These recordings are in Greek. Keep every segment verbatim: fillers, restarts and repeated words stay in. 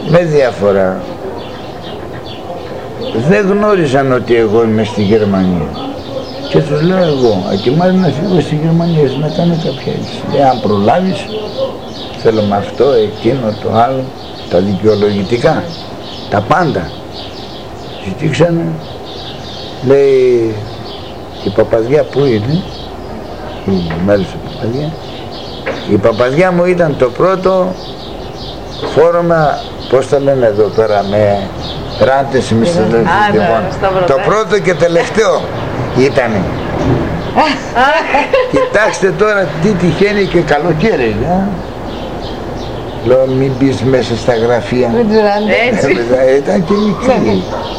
με διαφορά. Δεν γνώριζαν ότι εγώ είμαι στη Γερμανία. Και τους λέω εγώ, ετοιμάζω να φύγω στη Γερμανία, να κάνω κάποια έτσι. Λέει, αν προλάβεις, θέλω με αυτό, εκείνο, το άλλο, τα δικαιολογητικά, τα πάντα. Ζητήξανε, λέει, η παπαδιά που είναι, η μέλος του παπαδιά, η παπαδιά μου ήταν το πρώτο φόρμα, πώς τα λένε εδώ πέρα, με ράντες μισθοδεύσεις, λοιπόν, το πρώτο και τελευταίο ήτανε. Κοιτάξτε τώρα τι τυχαίνει και καλοκαίρι, α? Λέω μην μπεις μέσα στα γραφεία. Έτσι. Ήταν και μικρή.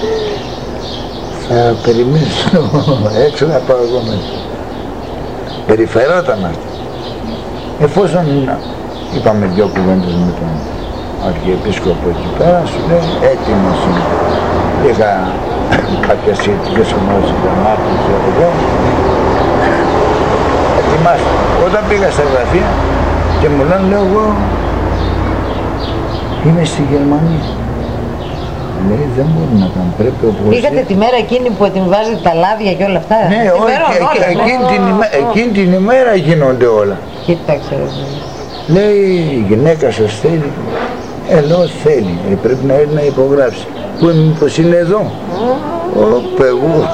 Θα περιμένω έξω να πάω εγώ μέσα. Περιφερόταν αυτό. Εφόσον είπαμε δυο κουβέντες με τον Αρχιεπίσκοπο εκεί πέρα, σου λέει έτοιμος είναι. Είχα κάποιες σχετικές ομάδες γραμμάτων, ξέρω εγώ. Ετοιμάστε. Όταν πήγα στα γραφεία και μου λένε, λέω εγώ, είμαι στη Γερμανία. Λέει, δεν μπορούμε να κάνουμε, πρέπει οπωσδήποτε. Πήγατε τη μέρα εκείνη που ετοιμάζετε τα λάδια και όλα αυτά. Ναι, όχι, όλα, εκείνη, ναι. Την ημέρα, εκείνη την ημέρα γίνονται όλα. Κοίταξε. Λέει, η γυναίκα σας θέλει. Ε, λέω, θέλει, ε, πρέπει να έρθει να υπογράψει. Πού είναι, μήπως είναι εδώ. Ωπ, εγώ.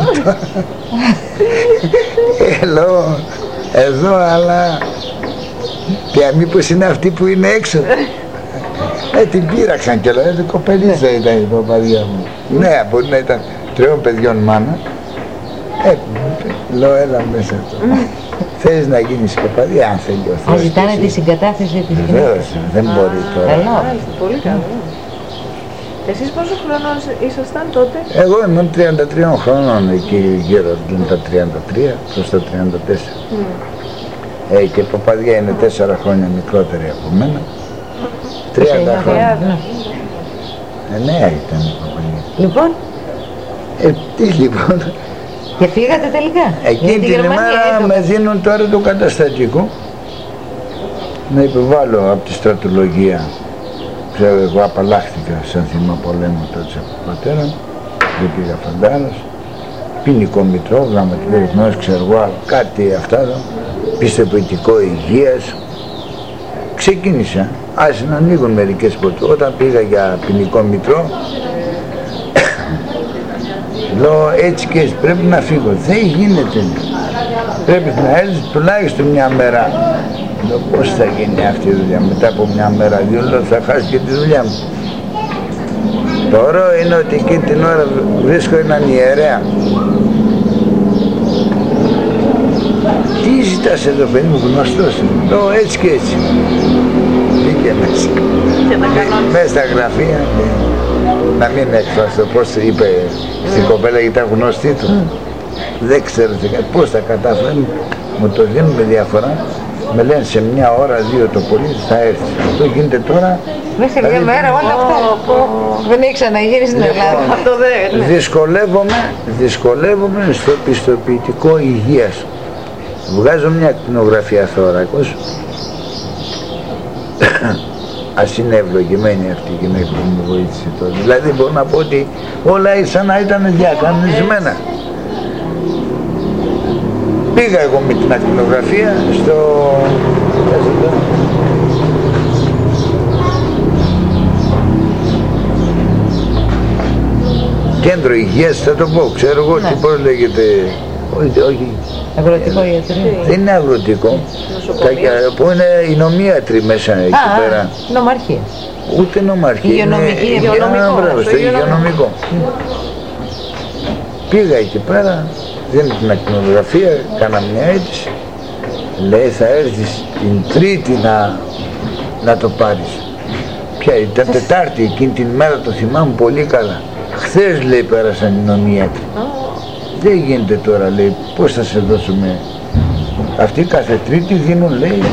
Ε, λέω, εδώ, αλλά και μήπως είναι αυτή που είναι έξω. Ε, την πείραξαν και λέω, ε, κοπελίτσα ήταν η παπαδιά μου. Ναι, μπορεί να ήταν τριών παιδιών μάνα. Ε, λέω, έλα μέσα τώρα. Θέλεις να γίνεις παπαδιά, αν θέλει ο Θεός. Α, ζητάνε τη συγκατάθεση της γυναίκας. Δεν μπορεί τώρα. Καλά. Πολύ καλό. Εσείς πόσο χρονών ήσασταν τότε? Εγώ ήμουν τριάντα τρία χρονών εκεί γύρω, τα τριάντα τρία προς τα τριάντα τέσσερα. Mm. Ε, και η παπαδιά είναι τέσσερα χρόνια μικρότερη από μένα. τριάντα χρόνια. Ε, νέα ήταν η παπαδιά. Λοιπόν. Ε, τι λοιπόν. Και φύγατε τελικά. Εκείνη την ημέρα με δίνουν τώρα το καταστατικό να υποβάλω από τη στρατολογία. Ξέρω, εγώ απαλλάχθηκα σαν θύμα πολέμου τότε από τον πατέρα μου, δεν πήγα φαντάρος, ποινικό μητρό, γραμματικός, ξέρω εγώ, κάτι αυτά εδώ, πιστοποιητικό υγείας. Ξεκίνησα, άρχισε να ανοίγουν μερικές πόρτες. Όταν πήγα για ποινικό μητρό, λέω έτσι και έτσι, πρέπει να φύγω. Δεν γίνεται. Πρέπει να έρθεις τουλάχιστον μια μέρα. Λέω πώς θα γίνει αυτή η δουλειά, μετά από μια μέρα, δύο λέω θα χάσει και τη δουλειά μου. Το ωραίο είναι ότι εκείνη την ώρα βρίσκω έναν ιερέα. Τι ζητάς εδώ παιδί μου, γνωστός είναι. Λέω έτσι και έτσι. Πήγε μέσα. Μέσα στα γραφεία. Να μην εκφραστώ πώς είπε στην κοπέλα γιατί ήταν γνωστή του. Δεν ξέρω πώς θα καταφέρουν, μου το δίνουν με διαφορά. Με λένε σε μια ώρα, δύο το πολύ θα έρθει. Αυτό γίνεται τώρα. Μέσα σε μια μέρα όλα αυτά. Δεν έχει ξαναγίνει στην Ελλάδα. Αυτό δεν. Δυσκολεύομαι, δυσκολεύομαι στο πιστοποιητικό υγείας. Βγάζω μια ακτινογραφία θώρακος. Ας είναι ευλογημένη αυτή η γυναίκα που μου βοήθησε τώρα. Δηλαδή μπορώ να πω ότι όλα σαν να ήταν διακανονισμένα. Πήγα εγώ με την ακτινογραφία στο κέντρο υγείας, θα το πω, ξέρω εγώ, ναι. Τι πώς λέγεται, όχι, όχι. Αγροτικό ιατρείο. Δεν είναι αγροτικό, τα, που είναι οι νομίατροι μέσα εκεί Α, πέρα. νομαρχία. Ούτε νομαρχία, υγειονομική, είναι υγειονομικό, στο υγειονομικό. Πήγα εκεί πέρα, δίνω την ακτινογραφία, κάνα μια αίτηση, λέει θα έρθεις την Τρίτη να, να το πάρεις. Ποια ήταν Τετάρτη, εκείνη την μέρα το θυμάμαι πολύ καλά. Χθες λέει πέρασαν οι νομίατροι. Δεν γίνεται τώρα λέει, πώς θα σε δώσουμε. Αυτοί κάθε Τρίτη δίνουν λέει.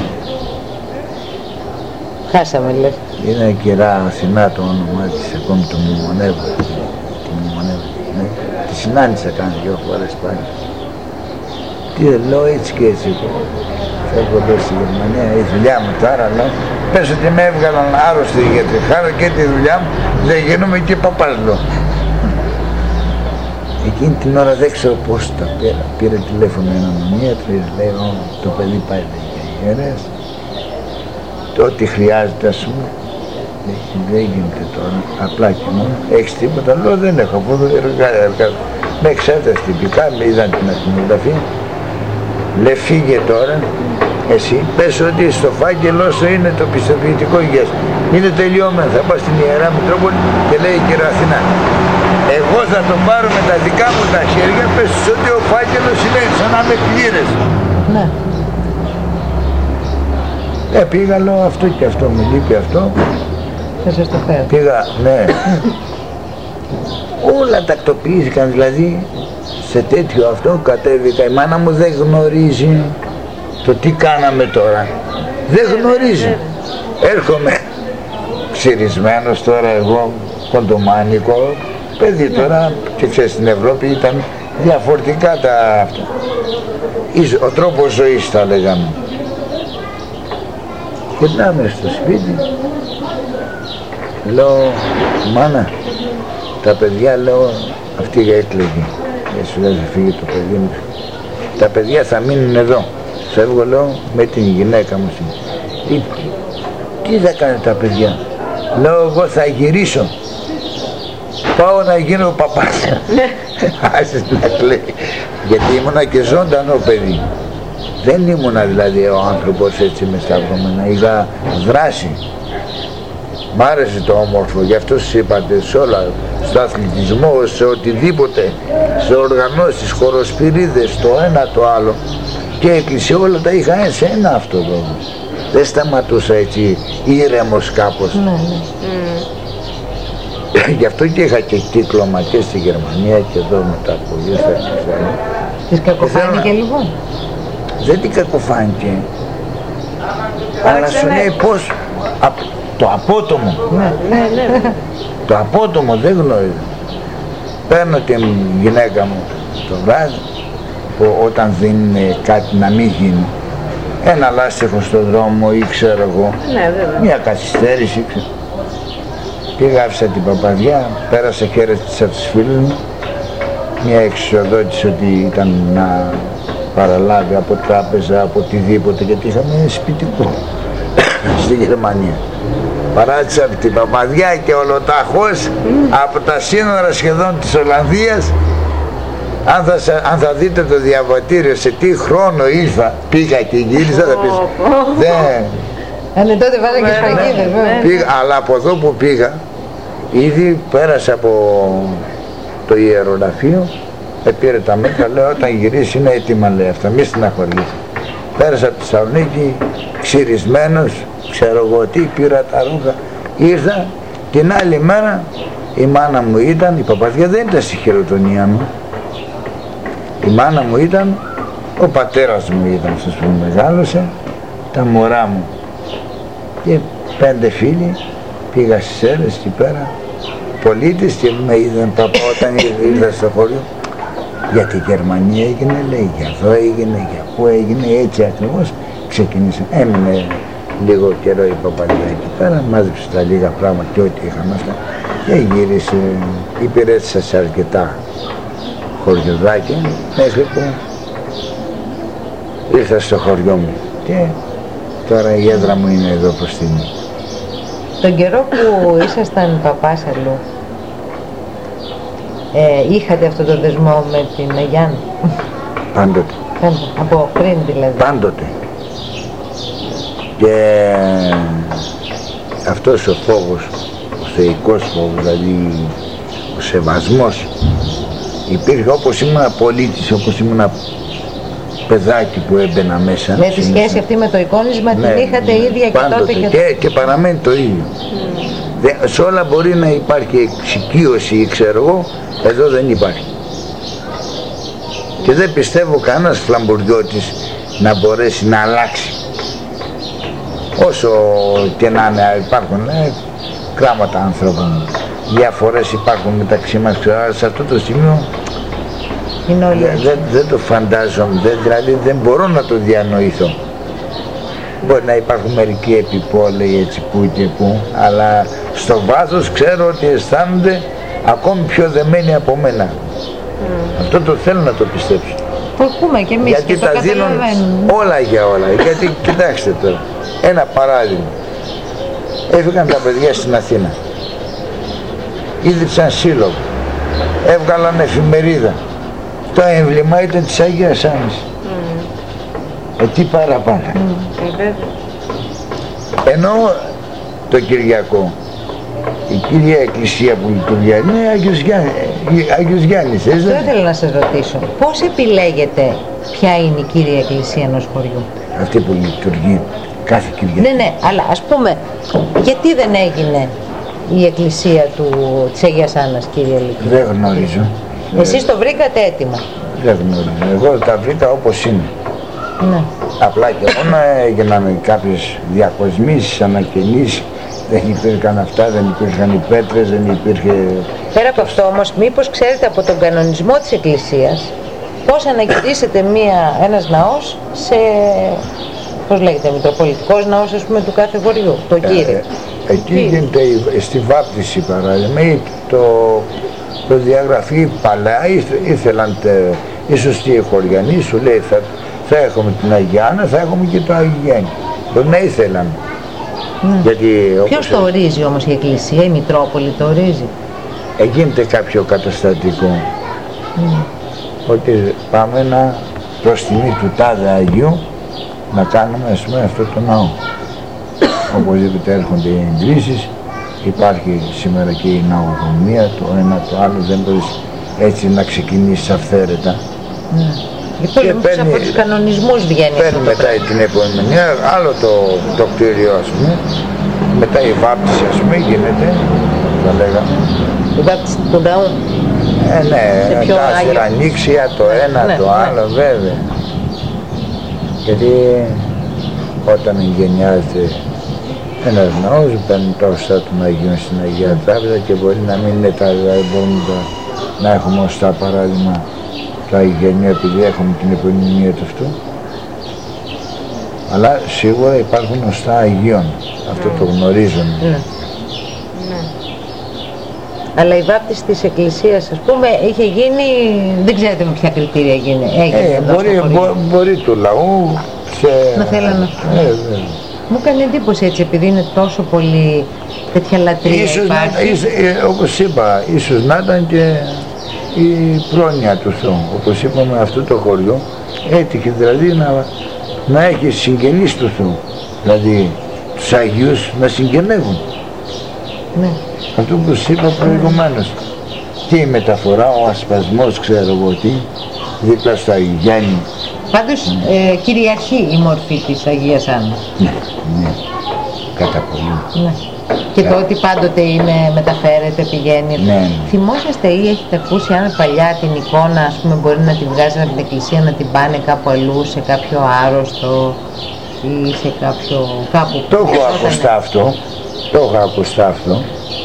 Χάσαμε λέει. Είναι κυρά Αθηνά το όνομά της, ακόμη το μνημονεύω. Τη μνημονεύω. Ναι. Τη συνάντησα κάνει δυο φορές πάλι. Τι λέω έτσι και έτσι. Φεύγω εδώ στη Γερμανία, η δουλειά μου τώρα, λέω. Πες ότι με έβγαλαν άρρωστη γιατί χάρω και τη δουλειά μου, δεν γίνομαι και παπάς, λέω. Εκείνη την ώρα δεν ξέρω πώς τα πήρα. Πήρε τηλέφωνο έναν ομοίατρος, λέει, το παιδί πάει για ιερές. Το ό,τι χρειάζεται, ας πούμε, δεν γίνεται τώρα, απλά και μόνο. Έχεις τίποτα, λέω, δεν έχω, από εδώ εργάζομαι. Με εξέταση τυπικά, με είδαν την ακτινογραφία. Λέει, φύγε τώρα, εσύ, πες ότι στο φάκελό σου είναι το πιστοποιητικό υγείας. Είναι τελειώμενο, θα πάω στην Ιερά Μητρόπολη και λέει, κύριε Αθηνά, εγώ θα το πάρω με τα δικά μου τα χέρια, πες ότι ο φάκελος είναι σαν να με πλήρες. Ναι. Ε, πήγα, λέω, αυτό και αυτό, μου λείπει αυτό. Θα σας το φέρω. Πήγα, ναι. Όλα τακτοποιήθηκαν, δηλαδή, σε τέτοιο αυτό κατέβηκα. Η μάνα μου δεν γνωρίζει το τι κάναμε τώρα. Δεν γνωρίζει. Έρχομαι ξυρισμένος τώρα εγώ, κοντομάνικο, παιδί τώρα, και ξέρεις, στην Ευρώπη ήταν διαφορετικά τα αυτά. Ο τρόπος ζωής τα λέγαμε. Γυρνάμε στο σπίτι, λέω, μάνα, τα παιδιά, λέω, αυτή έκλαιγε. Δεν σου λέει, φύγει το παιδί μου. Τα παιδιά θα μείνουν εδώ. Φεύγω, λέω, με την γυναίκα μου. Τι θα κάνουν τα παιδιά? Λέω, εγώ θα γυρίσω. Πάω να γίνω παπάς. Άσες να κλαίει. Γιατί ήμουνα και ζωντανό παιδί. Δεν ήμουνα δηλαδή ο άνθρωπος έτσι με σταυρωμένα. Είχα δράση. Μ' άρεσε το όμορφο, γι' αυτό σας είπατε σε όλα, στο αθλητισμό, σε οτιδήποτε, σε οργανώσεις, χοροσπυρίδες, το ένα το άλλο. Και εκκλησία όλα τα είχα σε ένα αυτό εδώ. Δεν σταματούσα έτσι ήρεμος κάπως. Ναι, ναι. Mm. Γι' αυτό και είχα και κύκλωμα και στη Γερμανία και εδώ μετά από γύρω. Της κακοφάνηκε λοιπόν? Δεν την κακοφάνηκε. Αλλά σου λέει πώς, α, το απότομο. Ναι, ναι, ναι. Το απότομο δεν γνώριζα. Παίρνω την γυναίκα μου το βράδυ, που όταν δίνει κάτι να μην γίνει. Ένα λάστιχο στον δρόμο ή ξέρω εγώ, Ναι, βέβαια. μια καθυστέρηση. Ξέρω. Πήγα, άφησα την παπαδιά, πέρασα, χαίρετησα τους φίλους μου. Μια εξουσιοδότηση ότι ήταν να παραλάβει από τράπεζα, από οτιδήποτε, γιατί είχαμε σπιτικό στη Γερμανία. Παράτησα από την παπαδιά και ολοταχώς mm. από τα σύνορα σχεδόν της Ολλανδίας. Αν θα, αν θα δείτε το διαβατήριο σε τι χρόνο ήρθα, πήγα και γύρισα, θα πεις, δεν... Ναι, τότε βάλα και σφαγίδες, βέβαια. Αλλά από εδώ που πήγα, ήδη πέρασα από το ιερογραφείο, πήρε τα μέτρα, λέω, όταν γυρίσει είναι έτοιμα, λέει, αυτά, μη στεναχωρήσει. Πέρασα από τη Θεσσαλονίκη, ξυρισμένος, ξέρω εγώ τι, πήρα τα ρούχα, ήρθα, την άλλη μέρα η μάνα μου ήταν, η παπαδιά δεν ήταν στη χειροτονία μου, η μάνα μου ήταν, ο πατέρας μου ήταν, αυτός που μεγάλωσε, τα μωρά μου και πέντε φίλοι. Πήγα στις Σέρρες εκεί πέρα, πολίτες, και με είδαν παπά όταν ήρθα στο χωριό. Γιατί η Γερμανία έγινε, λέει, για εδώ έγινε, για πού έγινε, έτσι ακριβώς ξεκίνησε. Έμεινε λίγο καιρό η παπαδιά εκεί πέρα, μάζεψε τα λίγα πράγματα και ό,τι είχαμε αυτά και γύρισε, υπηρέτησα σε αρκετά χωριοδάκια μέχρι που ήρθα στο χωριό μου και τώρα η έδρα μου είναι εδώ προς την. Τον καιρό που ήσασταν παπάς αλλού, ε, είχατε αυτό το δεσμό με την Αγιάννη? Πάντοτε. Από πριν δηλαδή? Πάντοτε. Και αυτός ο φόβος, ο θεϊκός φόβος, δηλαδή ο σεβασμός υπήρχε όπως ήμουν πολίτης, όπως ήμουν παιδάκι που έμπαινα μέσα. Με τη σχέση αυτή με το εικόνισμα, ναι, την είχατε ναι, ίδια και τότε και... και, και παραμένει το ίδιο. Mm. Δε, σε όλα μπορεί να υπάρχει εξοικείωση ή ξέρω εγώ, εδώ δεν υπάρχει. Mm. Και δεν πιστεύω κανένας φλαμπουριώτης να μπορέσει να αλλάξει. Όσο και να είναι, υπάρχουν ε, κράματα ανθρώπων, διαφορές υπάρχουν μεταξύ μας, αλλά σε αυτό το σημείο Είναι όλοι Δεν, δεν, δεν το φαντάζομαι, δεν, δηλαδή δεν μπορώ να το διανοηθώ. Μπορεί να υπάρχουν μερικοί επιπόλαιοι έτσι που και που, αλλά στο βάθος ξέρω ότι αισθάνονται ακόμη πιο δεμένοι από μένα. Mm. Αυτό το θέλω να το πιστέψω. Το ακούμε και εμείς. Γιατί και τα το δίνουν όλα για όλα. Γιατί κοιτάξτε τώρα, ένα παράδειγμα. Έφυγαν τα παιδιά στην Αθήνα. Ίδρυσαν σύλλογο. Έβγαλαν εφημερίδα. Το έμβλημα ήταν της Αγίας Άννης. Mm. Ε, τι παραπάνω. Mm. Ενώ το Κυριακό, η κύρια εκκλησία που λειτουργεί είναι Άγιος Γιάννης. Άγιος Γιάννης, δεν θέλω να σας ρωτήσω. Πώς επιλέγετε ποια είναι η κύρια εκκλησία ενός χωριού? Αυτή που λειτουργεί κάθε Κυριακή. Ναι, ναι, αλλά ας πούμε, γιατί δεν έγινε η εκκλησία του, της Αγίας Άννας, κύριε Λυκή? Δεν γνωρίζω. Εσείς το βρήκατε έτοιμα? Δεν γνωρίζω. Εγώ τα βρήκα όπως είναι. Ναι. Απλά και μόνο έγιναν κάποιες διακοσμήσεις, ανακαινήσεις. Δεν υπήρχαν αυτά, δεν υπήρχαν οι πέτρες, δεν υπήρχε... Πέρα από αυτό όμως, μήπως ξέρετε από τον κανονισμό της Εκκλησίας πώς ανακηρύσσεται μία, ένας ναός σε, πώς λέγεται, μητροπολιτικός ναός, ας πούμε, του κάθε χωριού, το Κύριε. Ε, εκεί γίνεται στη βάπτιση παράδειγμα, ή το, το διαγραφή παλιά, ήθελαν, τε, ίσως οι χωριανοί σου λέει θα, θα έχουμε την Αγία Άννα, θα έχουμε και το Αγιέν. Μπορεί να ήθελαν. Ναι. Γιατί, ποιος το ορίζει όμως, η Εκκλησία, η Μητρόπολη το ορίζει? Ε, γίνεται κάποιο καταστατικό. Mm. Ότι πάμε να προς τιμή του τάδε Αγίου να κάνουμε, ας πούμε, αυτό το ναό. Οπωσδήποτε έρχονται οι εγκρίσεις, υπάρχει σήμερα και η ναογνωμία, το ένα το άλλο, δεν μπορείς έτσι να ξεκινήσεις αυθαίρετα. Mm. Και, και παίρνει, από τους κανονισμούς βγαίνει. Παίρνει μετά την επόμενη, άλλο το, το κτίριο, ας πούμε, μετά η βάπτιση, ας πούμε, γίνεται, θα λέγαμε. Η βάπτιση του ναού. Ε, ναι, τέσσερα ανοίξια, το ένα, ναι, το ναι. άλλο, βέβαια. Γιατί όταν γεννιάζεται ένας ναός, παίρνει το οστά των Αγίων στην Αγία Τράπεζα και μπορεί να μην είναι τα, δηλαδή μπορούμε να, να έχουμε οστά παράδειγμα το Αγιογενείο επειδή έχουμε την επωνυμία του αυτού, αλλά σίγουρα υπάρχουν οστά Αγίων, αυτό το γνωρίζουν. Ναι. Ναι. Αλλά η βάπτιση της Εκκλησίας, ας πούμε, είχε γίνει, δεν ξέρετε με ποια κριτήρια γίνει, έγινε ε, μπορεί, μπο, μπορεί του λαού σε... να θέλανε αυτό. Ε, ε. Μου έκανε εντύπωση έτσι, επειδή είναι τόσο πολύ τέτοια λατρεία ίσως υπάρχει. Να, ίσως, ε, όπως είπα, ίσως να ήταν και η πρόνοια του Θεού. Όπως είπαμε, αυτό το χωριό έτυχε δηλαδή να, να έχει συγγενείς του Θεού. Δηλαδή τους Αγίους να συγγενεύουν. Ναι. Αυτό που σας είπα προηγουμένως. Και η μεταφορά, ο ασπασμός, ξέρω εγώ τι, δίπλα στο Αγιάννη. Πάντως ε, κυριαρχεί η μορφή της Αγίας Άννας. Ναι, ναι, κατά πολύ. Ναι. Και το ότι πάντοτε είναι, μεταφέρεται, πηγαίνει. Ναι, ναι. Θυμόσαστε ή έχετε ακούσει αν παλιά την εικόνα, ας πούμε, μπορεί να τη βγάζουν από την εκκλησία να την πάνε κάπου αλλού, σε κάποιο άρρωστο ή σε κάποιο... κάπου... Το έχω ακουστά αυτό, το έχω ακουστά αυτό,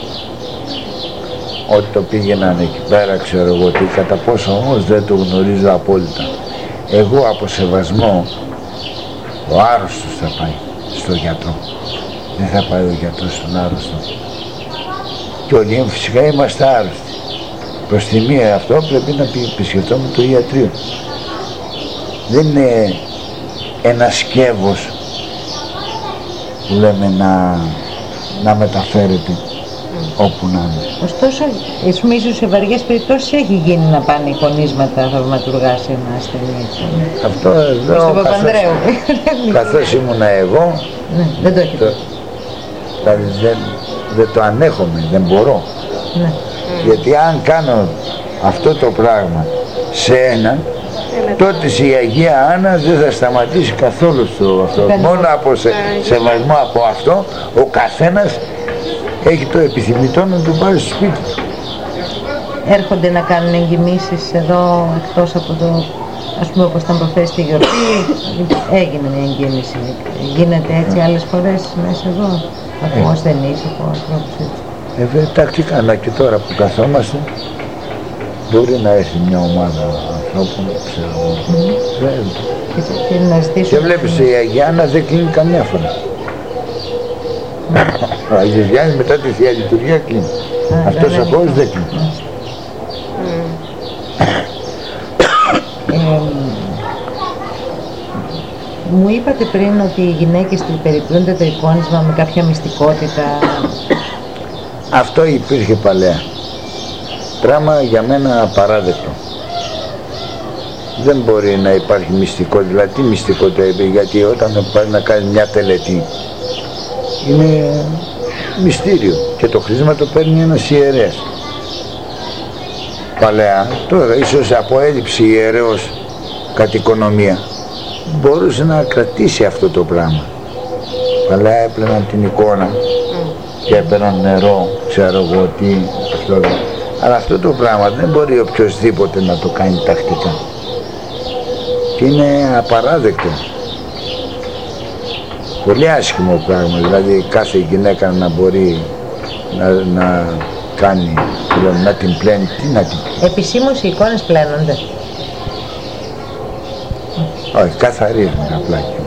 ότι το πήγαιναν εκεί πέρα, ξέρω εγώ τι, κατά πόσο όμως δεν το γνωρίζω απόλυτα. Εγώ από σεβασμό, ο άρρωστος θα πάει στο γιατρό. Δεν θα πάει ο γιατρός στον άρρωστο. Και όλοι φυσικά είμαστε άρρωστοι. Προς τη μία αυτό πρέπει να επισκεφτόμουν το ιατρείο. Δεν είναι ένα σκεύος που λέμε να, να μεταφέρεται όπου να είναι. Ωστόσο, ίσως σε βαριές περιπτώσεις έχει γίνει να πάνε εικονίσματα θαυματουργά σε ένα ασθενή. Αυτό εδώ, στον Παπανδρέου. Καθώς ήμουνα εγώ, ναι, δεν το έχετε. Το, δηλαδή δεν, δεν το ανέχομαι, δεν μπορώ. Ναι. Γιατί αν κάνω αυτό το πράγμα σε έναν, τότε η Αγία Άννα δεν θα σταματήσει καθόλου στο αυτό. Μόνο από σε, σεβασμό από αυτό, ο καθένας έχει το επιθυμητό να του πάρει στο σπίτι του. Έρχονται να κάνουν εγκοιμήσεις εδώ εκτός από το, ας πούμε, όπως ήταν προχθές στη γιορτή, έγινε μια εγκοίμηση. Γίνεται έτσι άλλες φορές μέσα εδώ, από ασθενείς, από ανθρώπους έτσι. Ε, βέβαια, τακτικά, αλλά και τώρα που καθόμαστε, μπορεί να έρθει μια ομάδα ανθρώπων, ξέρω εγώ. Mm. Και, και, να ζητήσω... Και βλέπεις η Αγία Άννα δεν κλείνει καμιά φορά. Ο Αγίος Γιάννης μετά τη Θεία Λειτουργία κλείνει. Α, αυτός ο χώρος δεν κλείνει. Mm. ε, μου είπατε πριν ότι οι γυναίκες περιποιούνται το εικόνισμα με κάποια μυστικότητα. Αυτό υπήρχε παλαιά. Πράγμα για μένα απαράδεκτο. Δεν μπορεί να υπάρχει μυστικό, δηλαδή τι μυστικότητα, γιατί όταν πάει να κάνει μια τελετή είναι μυστήριο και το χρήσμα το παίρνει ένας ιερέας. Παλαιά, τώρα ίσως από έλλειψη ιερέως κατ' οικονομία μπορούσε να κρατήσει αυτό το πράγμα. Παλαιά έπαιρναν την εικόνα και έπαιρναν νερό, ξέρω εγώ τι, αυτό. Αλλά αυτό το πράγμα δεν μπορεί οποιοσδήποτε να το κάνει τακτικά. Και είναι απαράδεκτο. Πολύ άσχημο πράγμα, δηλαδή κάθε γυναίκα να μπορεί να, να κάνει, δηλαδή, να την πλένει, τι να την πλένει. Επισήμως οι εικόνες πλένονται. Όχι, καθαρίζουν απλά.